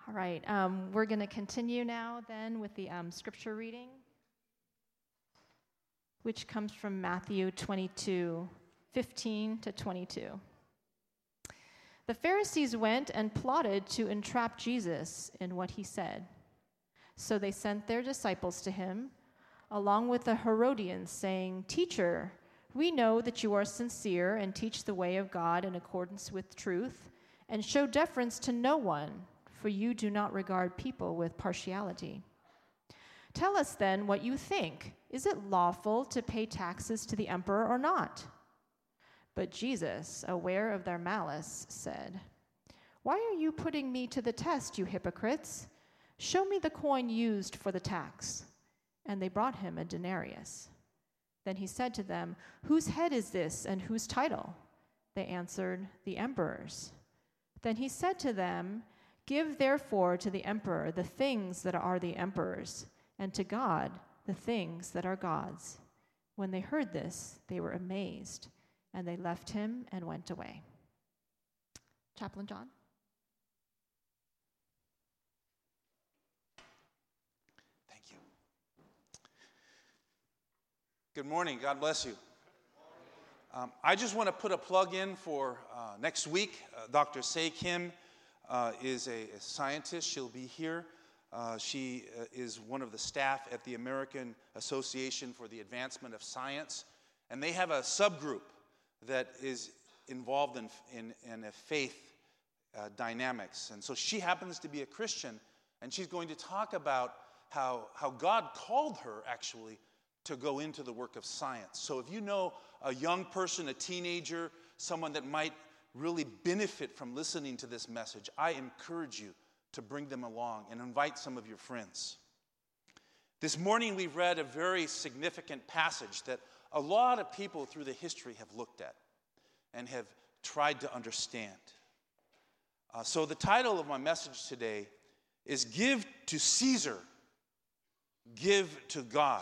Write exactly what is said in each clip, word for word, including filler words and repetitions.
All right, um, we're going to continue now then with the um, scripture reading, which comes from Matthew twenty-two, fifteen to twenty-two. The Pharisees went and plotted to entrap Jesus in what he said. So they sent their disciples to him, along with the Herodians, saying, "Teacher, we know that you are sincere and teach the way of God in accordance with truth, and show deference to no one, for you do not regard people with partiality. Tell us then what you think. Is it lawful to pay taxes to the emperor or not?" But Jesus, aware of their malice, said, "Why are you putting me to the test, you hypocrites? Show me the coin used for the tax." And they brought him a denarius. Then he said to them, "Whose head is this and whose title?" They answered, "The emperor's." Then he said to them, "Give therefore to the emperor the things that are the emperor's, and to God the things that are God's." When they heard this, they were amazed, and they left him and went away. Chaplain John. Thank you. Good morning. God bless you. Um, I just want to put a plug in for uh, next week. Uh, Doctor Se Kim uh, is a, a scientist. She'll be here. Uh, she uh, is one of the staff at the American Association for the Advancement of Science. And they have a subgroup that is involved in, in, in a faith uh, dynamics. And so she happens to be a Christian, and she's going to talk about how, how God called her, actually, to go into the work of science. So if you know a young person, a teenager, someone that might really benefit from listening to this message, I encourage you to bring them along and invite some of your friends. This morning we've read a very significant passage that a lot of people through the history have looked at and have tried to understand. Uh, so the title of my message today is "Give to Caesar, Give to God."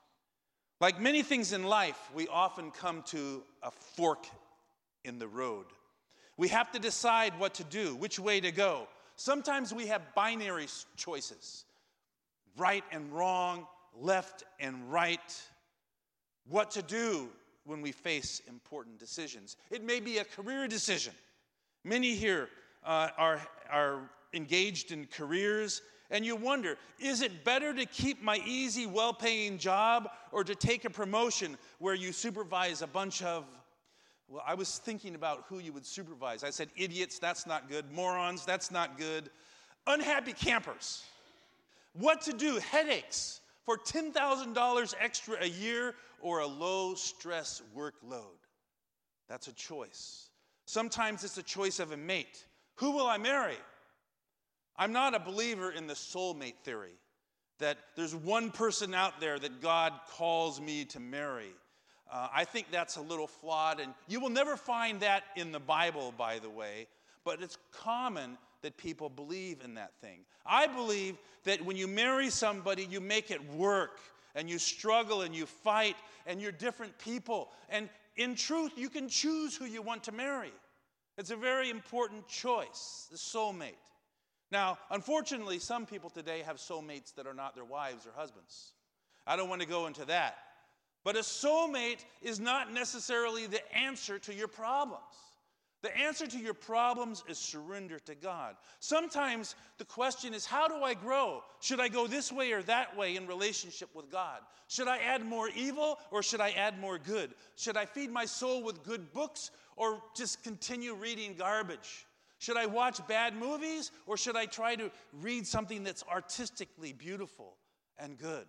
Like many things in life, we often come to a fork in the road. We have to decide what to do, which way to go. Sometimes we have binary choices, right and wrong, left and right. What to do when we face important decisions. It may be a career decision. Many here uh, are, are engaged in careers, and you wonder, is it better to keep my easy, well-paying job or to take a promotion where you supervise a bunch of, well, I was thinking about who you would supervise. I said idiots, that's not good. Morons, that's not good. Unhappy campers. What to do? Headaches for ten thousand dollars extra a year or a low-stress workload. That's a choice. Sometimes it's a choice of a mate. Who will I marry? I'm not a believer in the soulmate theory, that there's one person out there that God calls me to marry. Uh, I think that's a little flawed, and you will never find that in the Bible, by the way, but it's common that people believe in that thing. I believe that when you marry somebody, you make it work, and you struggle, and you fight, and you're different people. And in truth, you can choose who you want to marry. It's a very important choice, the soulmate. Now, unfortunately, some people today have soulmates that are not their wives or husbands. I don't want to go into that. But a soulmate is not necessarily the answer to your problems. The answer to your problems is surrender to God. Sometimes the question is, how do I grow? Should I go this way or that way in relationship with God? Should I add more evil or should I add more good? Should I feed my soul with good books or just continue reading garbage? Should I watch bad movies or should I try to read something that's artistically beautiful and good?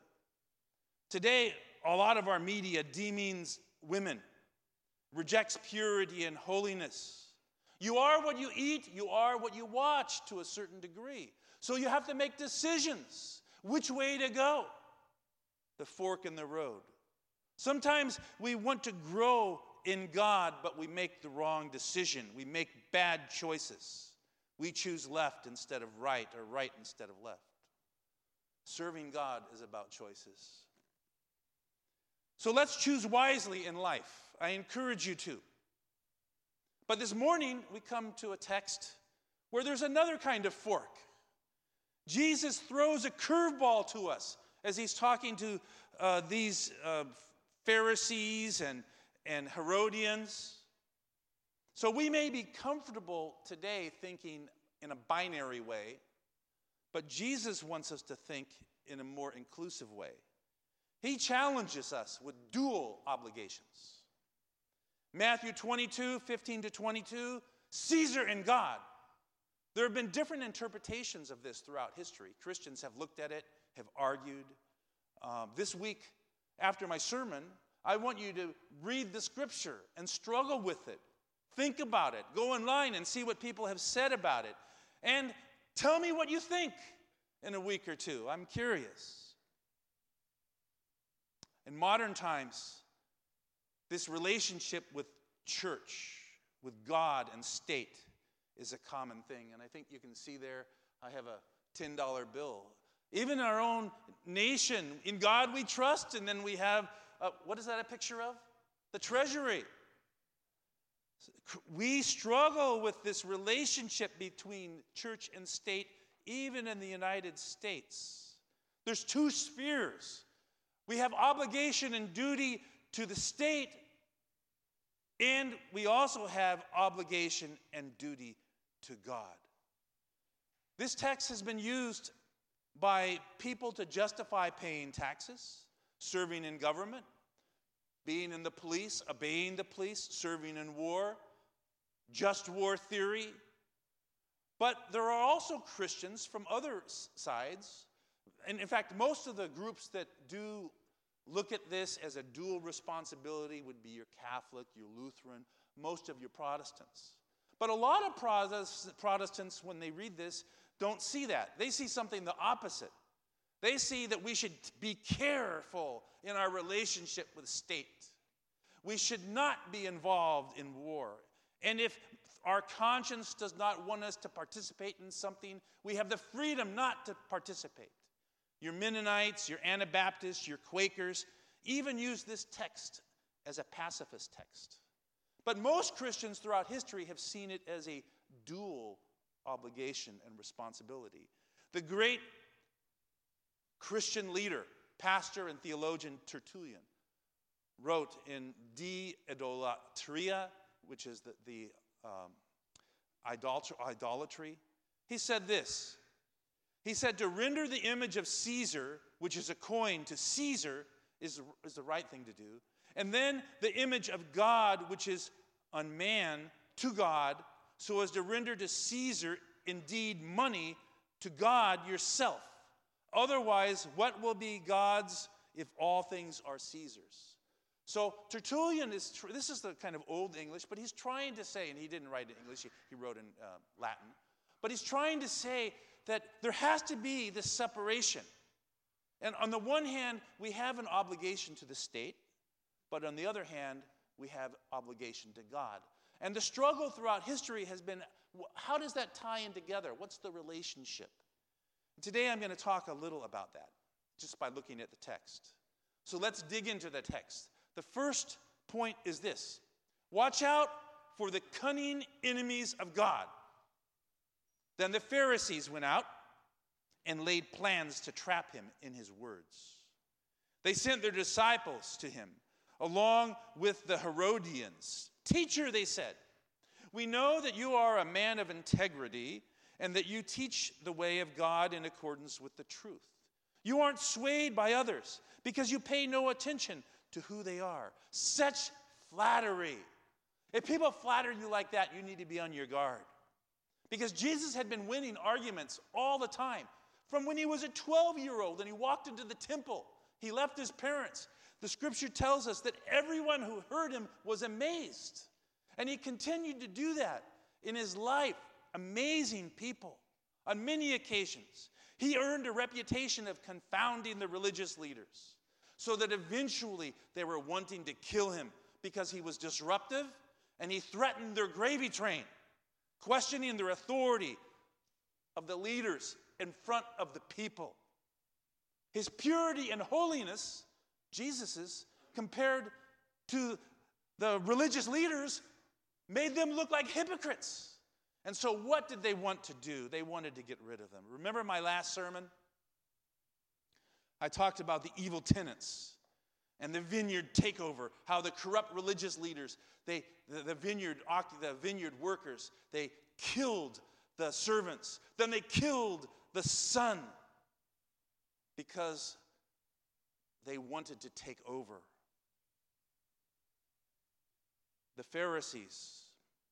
Today, a lot of our media demeans women, rejects purity and holiness. You are what you eat, you are what you watch to a certain degree. So you have to make decisions. Which way to go? The fork in the road. Sometimes we want to grow in God, but we make the wrong decision. We make bad choices. We choose left instead of right, or right instead of left. Serving God is about choices. So let's choose wisely in life. I encourage you to. But this morning, we come to a text where there's another kind of fork. Jesus throws a curveball to us as he's talking to uh, these uh, Pharisees and, and Herodians. So we may be comfortable today thinking in a binary way, but Jesus wants us to think in a more inclusive way. He challenges us with dual obligations. Matthew twenty-two, fifteen to twenty-two, Caesar and God. There have been different interpretations of this throughout history. Christians have looked at it, have argued. Um, this week, after my sermon, I want you to read the scripture and struggle with it. Think about it. Go online and see what people have said about it. And tell me what you think in a week or two. I'm curious. In modern times, this relationship with church, with God and state, is a common thing. And I think you can see there, I have a ten dollar bill. Even in our own nation, in God we trust, and then we have, uh, what is that a picture of? The treasury. We struggle with this relationship between church and state, even in the United States. There's two spheres. We have obligation and duty to the state, and we also have obligation and duty to God. This text has been used by people to justify paying taxes, serving in government, being in the police, obeying the police, serving in war, just war theory. But there are also Christians from other sides, and in fact, most of the groups that do look at this as a dual responsibility would be your Catholic, your Lutheran, most of your Protestants. But a lot of Protestants, when they read this, don't see that. They see something the opposite. They see that we should be careful in our relationship with state. We should not be involved in war. And if our conscience does not want us to participate in something, we have the freedom not to participate. Your Mennonites, your Anabaptists, your Quakers even use this text as a pacifist text. But most Christians throughout history have seen it as a dual obligation and responsibility. The great Christian leader, pastor, and theologian Tertullian wrote in De Idolatria, which is the, the um, idolatry, idolatry. He said this. He said, to render the image of Caesar, which is a coin, to Caesar is, is the right thing to do. And then the image of God, which is on man, to God, so as to render to Caesar indeed money, to God yourself. Otherwise, what will be God's if all things are Caesar's? So Tertullian is, tr- this is the kind of old English, but he's trying to say, and he didn't write in English, he, he wrote in uh, Latin, but he's trying to say that there has to be this separation. And on the one hand, we have an obligation to the state, but on the other hand, we have obligation to God. And the struggle throughout history has been, how does that tie in together? What's the relationship? Today I'm going to talk a little about that, just by looking at the text. So let's dig into the text. The first point is this. Watch out for the cunning enemies of God. Then the Pharisees went out and laid plans to trap him in his words. They sent their disciples to him, along with the Herodians. Teacher, they said, we know that you are a man of integrity and that you teach the way of God in accordance with the truth. You aren't swayed by others because you pay no attention to who they are. Such flattery. If people flatter you like that, you need to be on your guard. Because Jesus had been winning arguments all the time. From when he was a twelve-year-old and he walked into the temple, he left his parents. The scripture tells us that everyone who heard him was amazed. And he continued to do that in his life. Amazing people. On many occasions, he earned a reputation of confounding the religious leaders, so that eventually they were wanting to kill him because he was disruptive and he threatened their gravy train, questioning their authority of the leaders in front of the people. His purity and holiness, Jesus's, compared to the religious leaders, made them look like hypocrites. And so what did they want to do? They wanted to get rid of them. Remember my last sermon? I talked about the evil tenants and the vineyard takeover, how the corrupt religious leaders, they, the, the, vineyard, the vineyard workers, they killed the servants. Then they killed the son because they wanted to take over. The Pharisees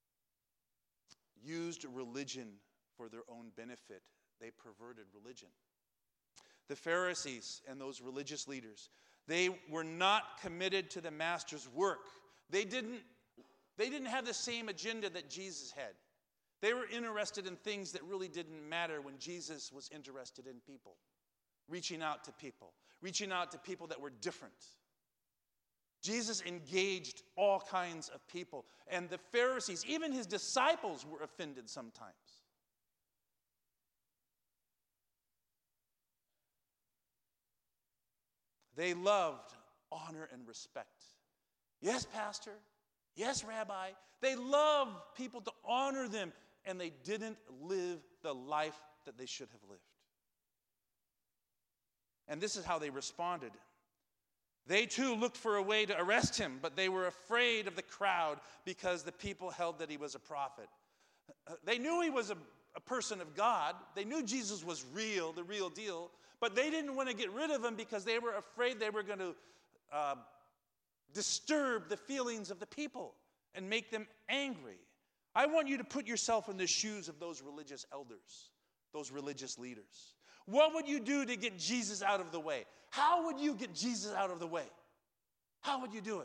used religion for their own benefit. They perverted religion. The Pharisees and those religious leaders, they were not committed to the master's work. They didn't, they didn't have the same agenda that Jesus had. They were interested in things that really didn't matter when Jesus was interested in people, reaching out to people, reaching out to people that were different. Jesus engaged all kinds of people, and the Pharisees, even his disciples, were offended sometimes. They loved honor and respect. Yes, pastor. Yes, rabbi. They loved people to honor them, and they didn't live the life that they should have lived. And this is how they responded. They too looked for a way to arrest him, but they were afraid of the crowd because the people held that he was a prophet. They knew he was a, a person of God. They knew Jesus was real, the real deal, but they didn't want to get rid of him because they were afraid they were going to uh, disturb the feelings of the people and make them angry. I want you to put yourself in the shoes of those religious elders, those religious leaders. What would you do to get Jesus out of the way? How would you get Jesus out of the way? How would you do it?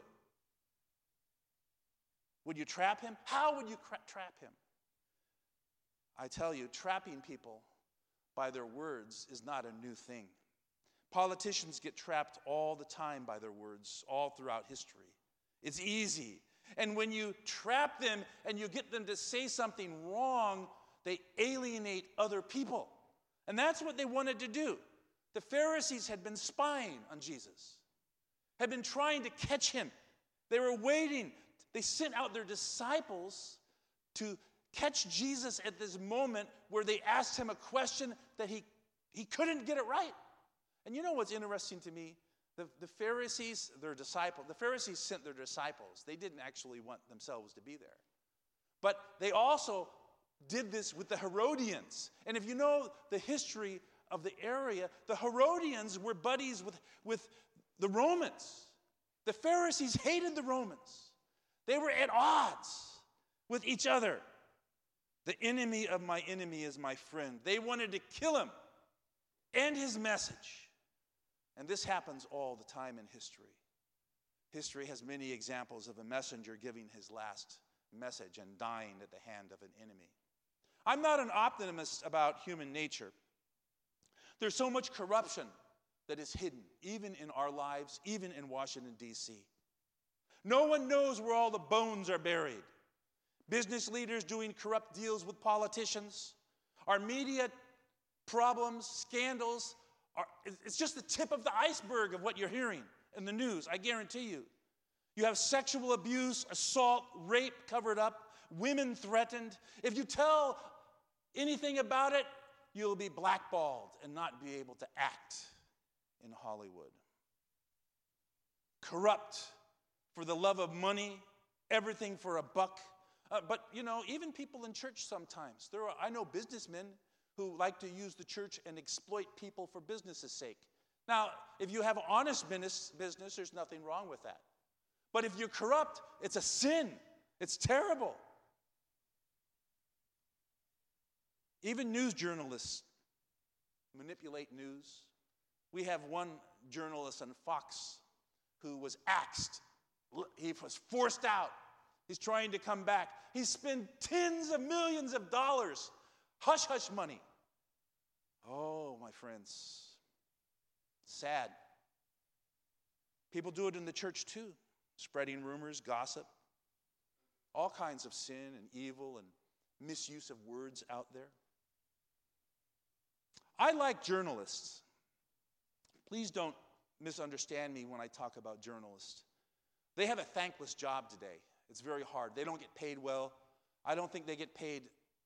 Would you trap him? How would you cra- trap him? I tell you, trapping people by their words is not a new thing. Politicians get trapped all the time by their words, all throughout history. It's easy. And when you trap them and you get them to say something wrong, they alienate other people. And that's what they wanted to do. The Pharisees had been spying on Jesus, had been trying to catch him. They were waiting. They sent out their disciples to catch Jesus at this moment where they asked him a question that he, he couldn't get it right. And you know what's interesting to me? The, the Pharisees, their disciples, the Pharisees sent their disciples. They didn't actually want themselves to be there. But they also did this with the Herodians. And if you know the history of the area, the Herodians were buddies with, with the Romans. The Pharisees hated the Romans. They were at odds with each other. The enemy of my enemy is my friend. They wanted to kill him and his message. And this happens all the time in history. History has many examples of a messenger giving his last message and dying at the hand of an enemy. I'm not an optimist about human nature. There's so much corruption that is hidden, even in our lives, even in Washington, D C No one knows where all the bones are buried. Business leaders doing corrupt deals with politicians. Our media problems, scandals, are, it's just the tip of the iceberg of what you're hearing in the news, I guarantee you. You have sexual abuse, assault, rape covered up, women threatened. If you tell anything about it, you'll be blackballed and not be able to act in Hollywood. Corrupt for the love of money, everything for a buck. Uh, but, you know, even people in church sometimes. There are, I know businessmen who like to use the church and exploit people for business's sake. Now, if you have an honest business, business, there's nothing wrong with that. But if you're corrupt, it's a sin. It's terrible. Even news journalists manipulate news. We have one journalist on Fox who was axed. He was forced out. He's trying to come back. He spent tens of millions of dollars, hush-hush money. Oh, my friends, sad. People do it in the church too, spreading rumors, gossip, all kinds of sin and evil and misuse of words out there. I like journalists. Please don't misunderstand me when I talk about journalists. They have a thankless job today. It's very hard. They don't get paid well. I don't think they get paid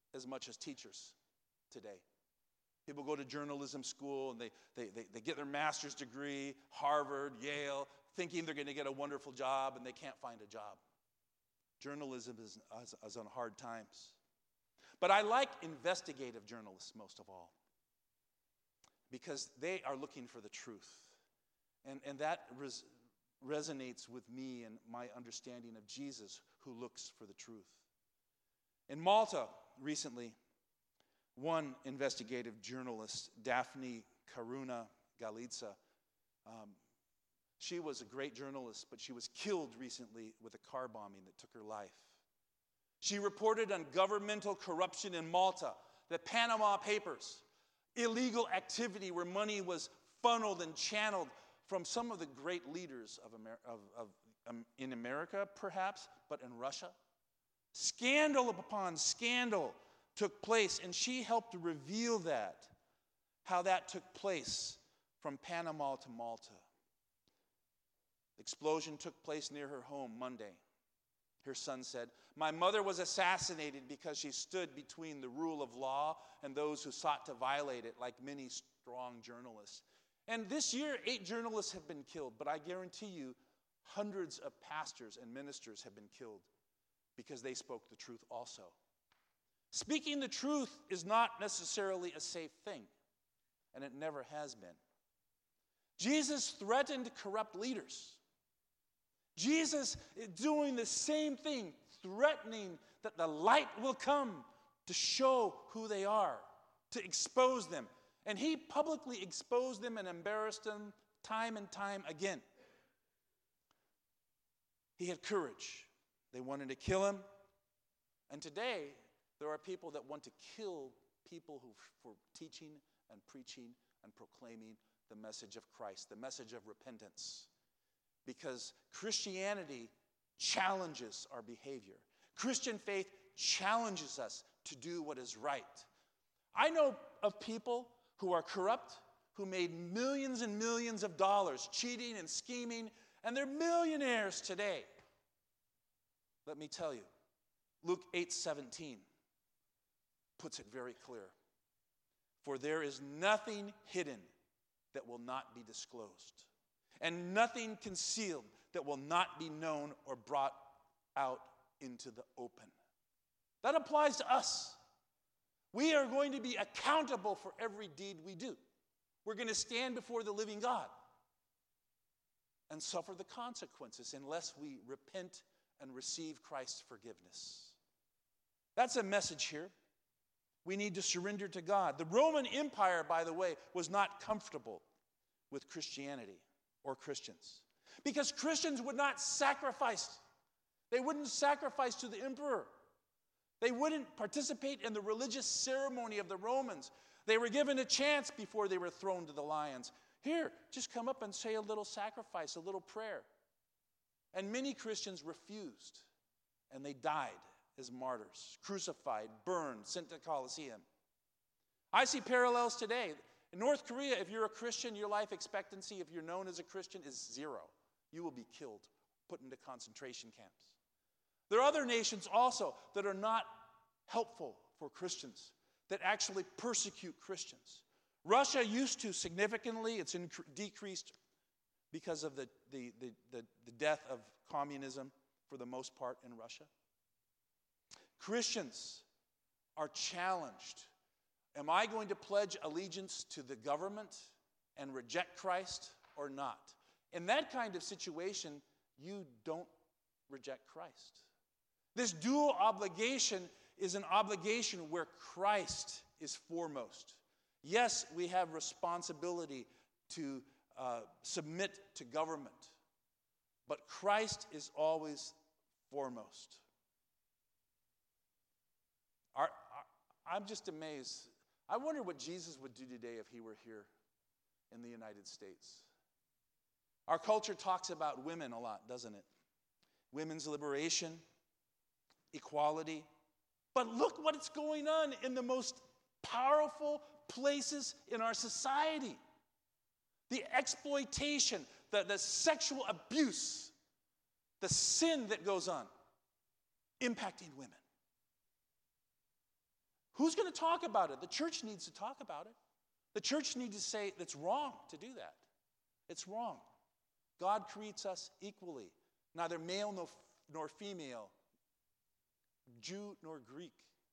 as much as teachers today. People go to journalism school and they, they, they, they get their master's degree, Harvard, Yale, thinking they're going to get a wonderful job, and they can't find a job. Journalism is, is, is on hard times. But I like investigative journalists most of all, because they are looking for the truth. And, and that res, resonates with me and my understanding of Jesus, who looks for the truth. In Malta recently, one investigative journalist, Daphne Caruana Galizia, um, she was a great journalist, but she was killed recently with a car bombing that took her life. She reported on governmental corruption in Malta, the Panama Papers, illegal activity where money was funneled and channeled from some of the great leaders of, Amer- of, of um, in America, perhaps, but in Russia. Scandal upon scandal took place, and she helped to reveal that, how that took place from Panama to Malta. The explosion took place near her home Monday. Her son said, "My mother was assassinated because she stood between the rule of law and those who sought to violate it, like many strong journalists." And this year, eight journalists have been killed, but I guarantee you, hundreds of pastors and ministers have been killed because they spoke the truth also. Speaking the truth is not necessarily a safe thing, and it never has been. Jesus threatened corrupt leaders. Jesus is doing the same thing, threatening that the light will come to show who they are, to expose them. And he publicly exposed them and embarrassed them time and time again. He had courage. They wanted to kill him. And today, there are people that want to kill people who for teaching and preaching and proclaiming the message of Christ, the message of repentance. Because Christianity challenges our behavior. Christian faith challenges us to do what is right. I know of people who are corrupt, who made millions and millions of dollars cheating and scheming, and they're millionaires today. Let me tell you, Luke eight seventeen puts it very clear. For there is nothing hidden that will not be disclosed, and nothing concealed that will not be known or brought out into the open. That applies to us. We are going to be accountable for every deed we do. We're going to stand before the living God and suffer the consequences unless we repent and receive Christ's forgiveness. That's a message here. We need to surrender to God. The Roman Empire, by the way, was not comfortable with Christianity or Christians, because Christians would not sacrifice. They wouldn't sacrifice to the emperor. They wouldn't participate in the religious ceremony of the Romans. They were given a chance before they were thrown to the lions. Here, just come up and say a little sacrifice, a little prayer. And many Christians refused, and they died as martyrs, crucified, burned, sent to Colosseum. I see parallels today. In North Korea, if you're a Christian, your life expectancy, if you're known as a Christian, is zero. You will be killed, put into concentration camps. There are other nations also that are not helpful for Christians, that actually persecute Christians. Russia used to significantly. It's incre- decreased because of the, the, the, the, the death of communism for the most part in Russia. Christians are challenged. Am I going to pledge allegiance to the government and reject Christ or not? In that kind of situation, you don't reject Christ. This dual obligation is an obligation where Christ is foremost. Yes, we have responsibility to uh, submit to government, but Christ is always foremost. Our, our, I'm just amazed. I wonder what Jesus would do today if he were here in the United States. Our culture talks about women a lot, doesn't it? Women's liberation, equality. But look what's going on in the most powerful places in our society. The exploitation, the, the sexual abuse, the sin that goes on, impacting women. Who's going to talk about it? The church needs to talk about it. The church needs to say it's wrong to do that. It's wrong. God creates us equally, neither male nor, nor female, Jew nor Greek.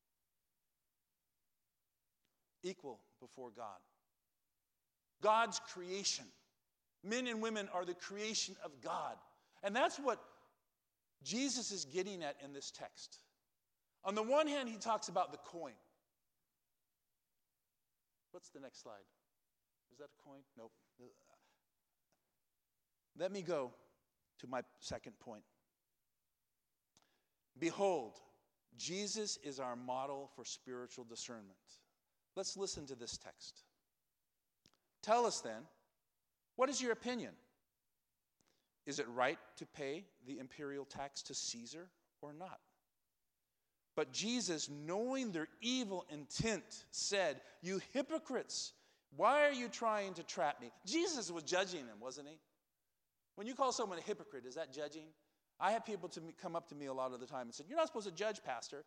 Equal before God. God's creation. Men and women are the creation of God. And that's what Jesus is getting at in this text. On the one hand, he talks about the coin. What's the next slide? Is that a coin? Nope. Let me go to my second point. Behold, Jesus is our model for spiritual discernment. Let's listen to this text. Tell us then, what is your opinion? Is it right to pay the imperial tax to Caesar or not? But Jesus, knowing their evil intent, said, you hypocrites, why are you trying to trap me? Jesus was judging them, wasn't he? When you call someone a hypocrite, is that judging? I have people to me, come up to me a lot of the time and say, you're not supposed to judge, Pastor.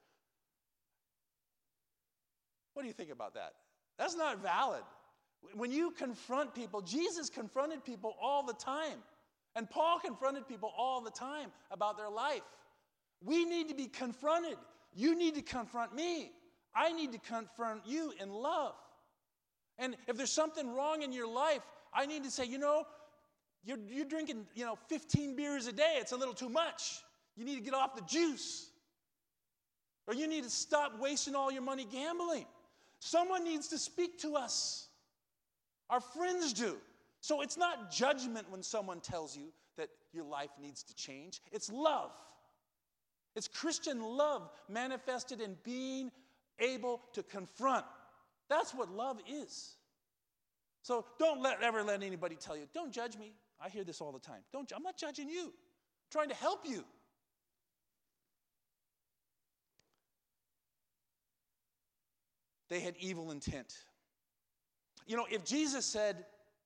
What do you think about that? That's not valid. When you confront people, Jesus confronted people all the time. And Paul confronted people all the time about their life. We need to be confronted. You need to confront me. I need to confront you in love. And if there's something wrong in your life, I need to say, you know, you're, you're drinking, you know, fifteen beers a day. It's a little too much. You need to get off the juice. Or you need to stop wasting all your money gambling. Someone needs to speak to us. Our friends do. So it's not judgment when someone tells you that your life needs to change. It's love. It's Christian love manifested in being able to confront. That's what love is. So don't let, ever let anybody tell you, don't judge me. I hear this all the time. Don't, I'm not judging you. I'm trying to help you. They had evil intent. You know, if Jesus said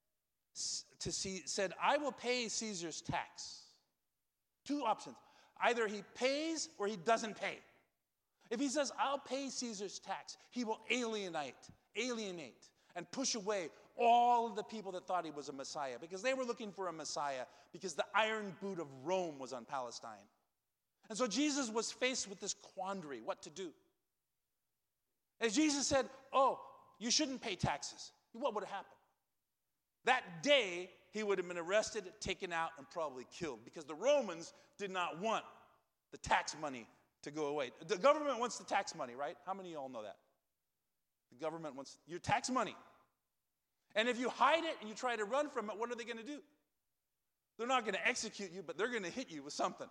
to see, said, I will pay Caesar's tax, two options. Either he pays or he doesn't pay. If he says, I'll pay Caesar's tax, he will alienate, alienate, and push away all of the people that thought he was a Messiah, because they were looking for a Messiah because the iron boot of Rome was on Palestine. And so Jesus was faced with this quandary, what to do. As Jesus said, oh, you shouldn't pay taxes, what would have happened? That day, he would have been arrested, taken out, and probably killed, because the Romans did not want the tax money to go away. The government wants the tax money, right? How many of y'all know that? The government wants your tax money. And if you hide it and you try to run from it, what are they going to do? They're not going to execute you, but they're going to hit you with something.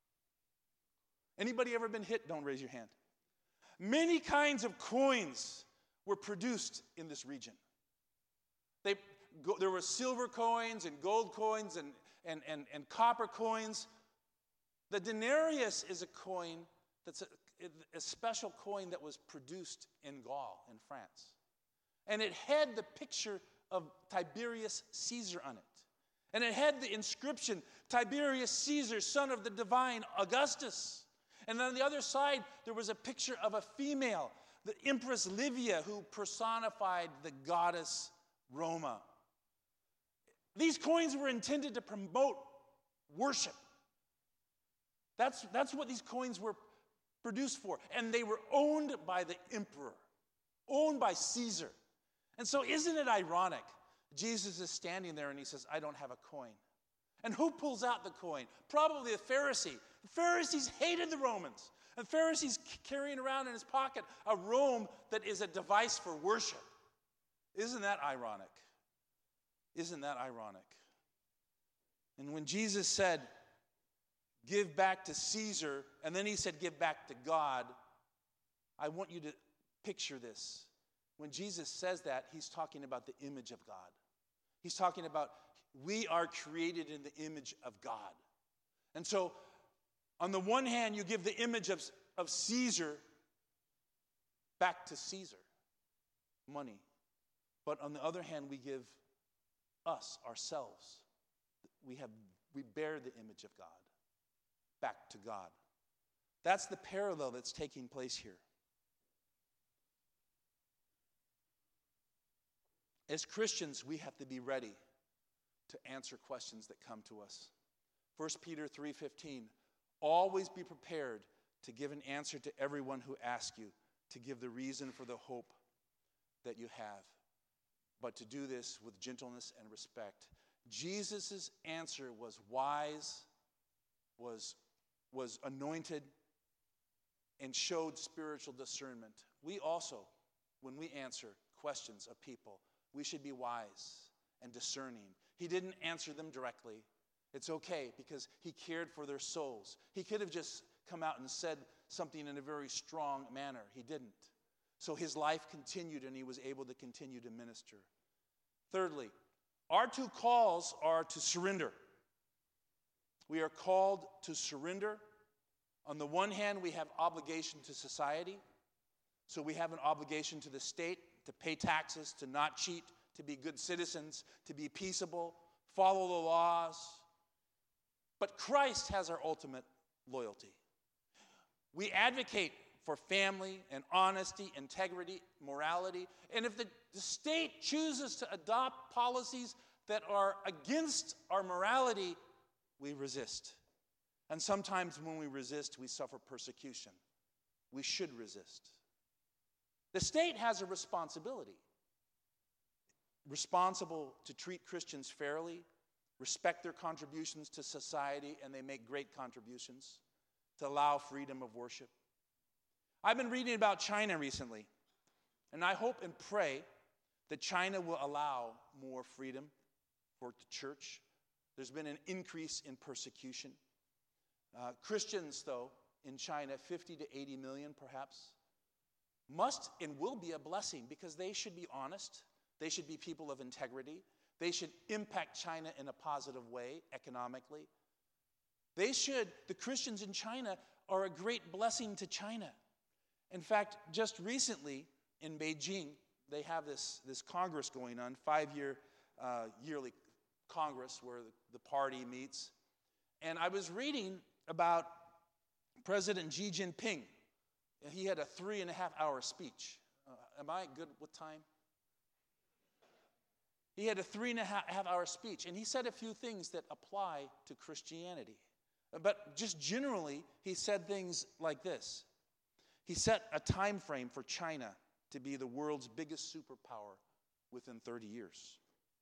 Anybody ever been hit? Don't raise your hand. Many kinds of coins were produced in this region. They, go, there were silver coins and gold coins and, and, and, and copper coins. The denarius is a coin that's a, a special coin that was produced in Gaul, in France. And it had the picture of Tiberius Caesar on it. And it had the inscription, Tiberius Caesar, son of the divine Augustus. And on the other side, there was a picture of a female, the Empress Livia, who personified the goddess Roma. These coins were intended to promote worship. That's, that's what these coins were produced for. And they were owned by the emperor, owned by Caesar. And so isn't it ironic? Jesus is standing there and he says, I don't have a coin. And who pulls out the coin? Probably a Pharisee. The Pharisees hated the Romans. And Pharisees carrying around in his pocket a Rome that is a device for worship. Isn't that ironic? Isn't that ironic? And when Jesus said, give back to Caesar, and then he said, give back to God, I want you to picture this. When Jesus says that, he's talking about the image of God. He's talking about we are created in the image of God. And so, on the one hand, you give the image of, of Caesar back to Caesar, money. But on the other hand, we give us, ourselves, we have we bear the image of God back to God. That's the parallel that's taking place here. As Christians, we have to be ready to answer questions that come to us. First Peter three fifteen, always be prepared to give an answer to everyone who asks you, to give the reason for the hope that you have, but to do this with gentleness and respect. Jesus' answer was wise, was, was anointed, and showed spiritual discernment. We also, when we answer questions of people, we should be wise and discerning. He didn't answer them directly. It's okay because he cared for their souls. He could have just come out and said something in a very strong manner. He didn't. So his life continued and he was able to continue to minister. Thirdly, our two calls are to surrender. We are called to surrender. On the one hand, we have obligation to society. So we have an obligation to the state to pay taxes, to not cheat, to be good citizens, to be peaceable, follow the laws. But Christ has our ultimate loyalty. We advocate for family and honesty, integrity, morality. And if the, the state chooses to adopt policies that are against our morality, we resist. And sometimes when we resist, we suffer persecution. We should resist. The state has a responsibility. Responsible to treat Christians fairly, respect their contributions to society, and they make great contributions, to allow freedom of worship. I've been reading about China recently, and I hope and pray that China will allow more freedom for the church. There's been an increase in persecution. Uh, Christians, though, in China, fifty to eighty million perhaps, must and will be a blessing because they should be honest. They should be people of integrity. They should impact China in a positive way economically. They should, the Christians in China are a great blessing to China. In fact, just recently in Beijing, they have this, this Congress going on, five-year uh, yearly Congress where the, the party meets. And I was reading about President Xi Jinping. He had a three and a half hour speech. Uh, am I good with time? He had a three and a half hour speech, and he said a few things that apply to Christianity. But just generally, he said things like this. He set a time frame for China to be the world's biggest superpower within thirty years.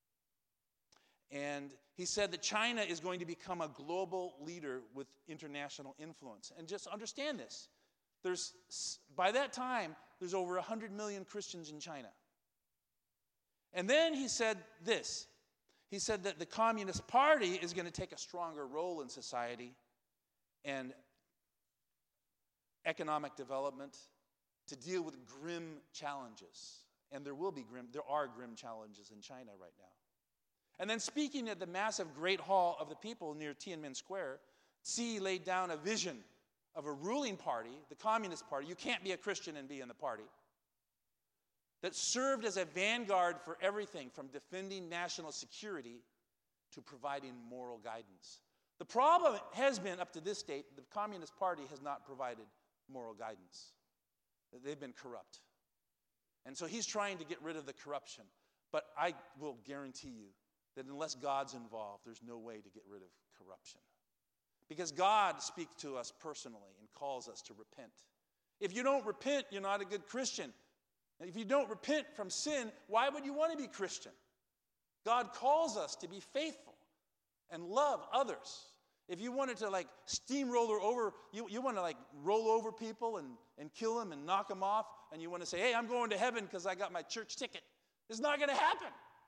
And he said that China is going to become a global leader with international influence. And just understand this. There's, by that time, there's over one hundred million Christians in China. And then he said this. He said that the Communist Party is going to take a stronger role in society and economic development to deal with grim challenges. And there will be grim, there are grim challenges in China right now. And then speaking at the massive Great Hall of the People near Tiananmen Square, Xi laid down a vision of a ruling party, the Communist Party. You can't be a Christian and be in the party. That served as a vanguard for everything from defending national security to providing moral guidance. The problem has been, up to this date, the Communist Party has not provided moral guidance. They've been corrupt. And so he's trying to get rid of the corruption. But I will guarantee you that unless God's involved, there's no way to get rid of corruption. Because God speaks to us personally and calls us to repent. If you don't repent, you're not a good Christian. And if you don't repent from sin, why would you want to be Christian? God calls us to be faithful and love others. If you wanted to like steamroller over, you, you want to like roll over people and, and kill them and knock them off, and you want to say, hey, I'm going to heaven because I got my church ticket. It's not going to happen.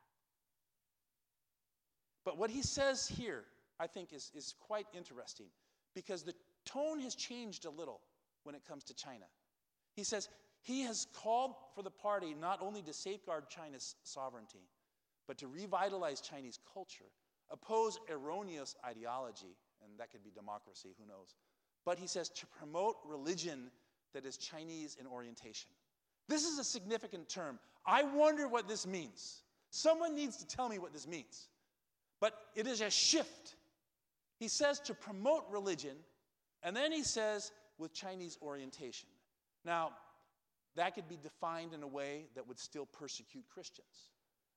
But what he says here, I think, is, is quite interesting because the tone has changed a little when it comes to China. He says he has called for the party not only to safeguard China's sovereignty, but to revitalize Chinese culture, oppose erroneous ideology, and that could be democracy, who knows. But he says to promote religion that is Chinese in orientation. This is a significant term. I wonder what this means. Someone needs to tell me what this means. But it is a shift. He says to promote religion, and then he says with Chinese orientation. Now, that could be defined in a way that would still persecute Christians.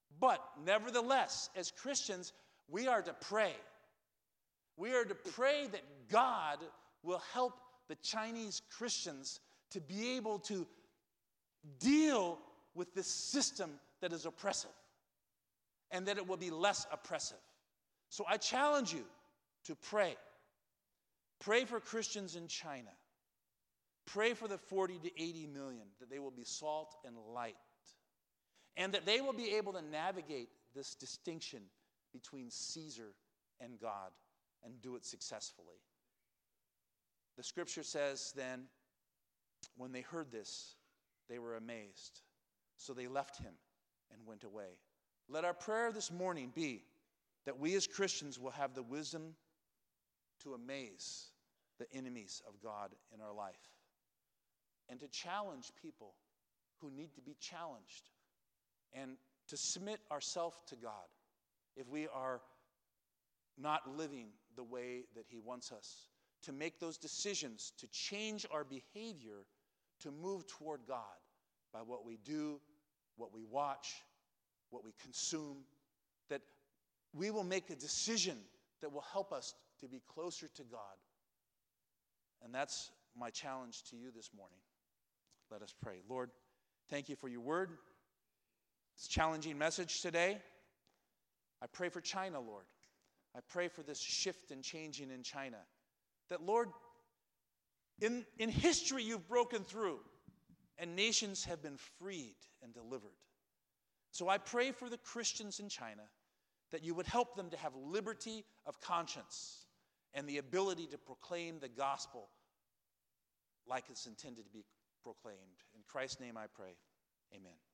But nevertheless, as Christians, we are to pray. We are to pray that God will help the Chinese Christians to be able to deal with this system that is oppressive, and that it will be less oppressive. So I challenge you to pray. Pray for Christians in China. Pray for the forty to eighty million, that they will be salt and light, and that they will be able to navigate this distinction between Caesar and God and do it successfully. The scripture says then, when they heard this, they were amazed. So they left him and went away. Let our prayer this morning be that we as Christians will have the wisdom to amaze the enemies of God in our life, and to challenge people who need to be challenged, and to submit ourselves to God if we are not living the way that he wants us, to make those decisions, to change our behavior, to move toward God by what we do, what we watch, what we consume, that we will make a decision that will help us to be closer to God. And that's my challenge to you this morning. Let us pray. Lord, thank you for your word. It's a challenging message today. I pray for China, Lord. I pray for this shift and changing in China. That, Lord, in, in history you've broken through, and nations have been freed and delivered. So I pray for the Christians in China that you would help them to have liberty of conscience and the ability to proclaim the gospel like it's intended to be proclaimed. In Christ's name I pray. Amen.